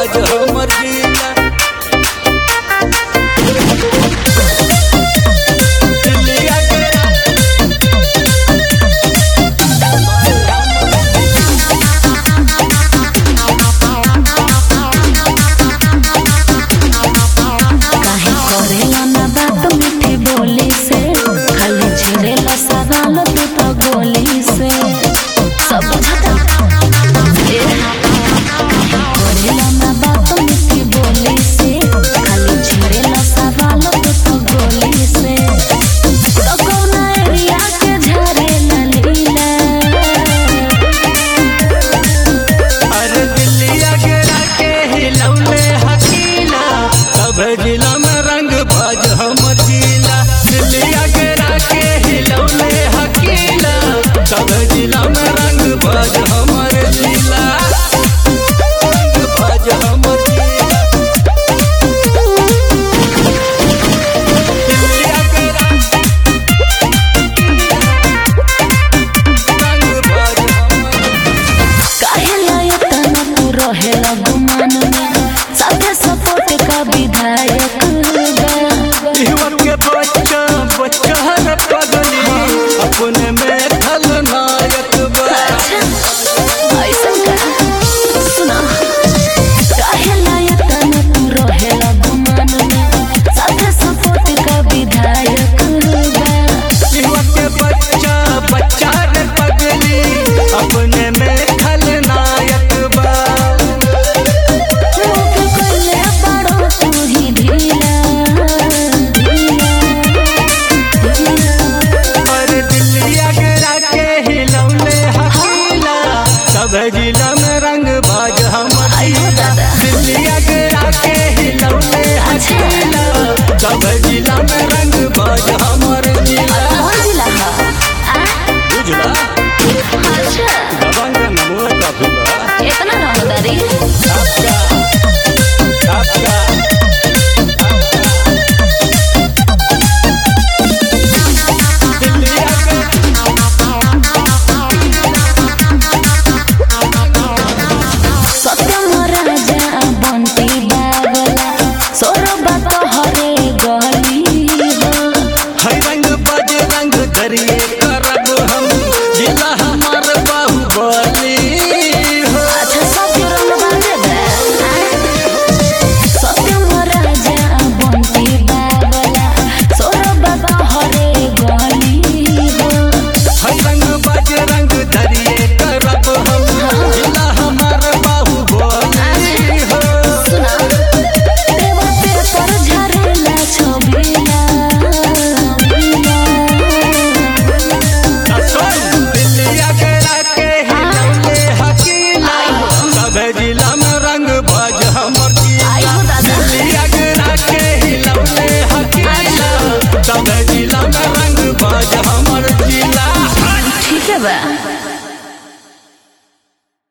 बाज हमर जिला। जिला में रंग बाज हमर जिला, दिल्लिया गिरा के हिलौले हकीला। सब जिला में रंग बाज हमर जिला, रंग बाज हमर जिला। दिल्लिया गिरा रंग बाज हमर। काहे लायक तना तू रहेला गुमान में, साथे सपोर्ट का विधायक युवक के बच्चा बच्चा हर पगली अपने में खलनायक बा। ऐसन का सुना, काहे लायक तना तू रहेला गुमान में, साथे सपोर्ट का विधायक युवक के बच्चा बच्चा हर पगली अपने में खलनायक बा। सब जिला में रंग बाज हमर जिला, दिल्लिया गिरा के हिलौले हकीला। सब जिला में रंग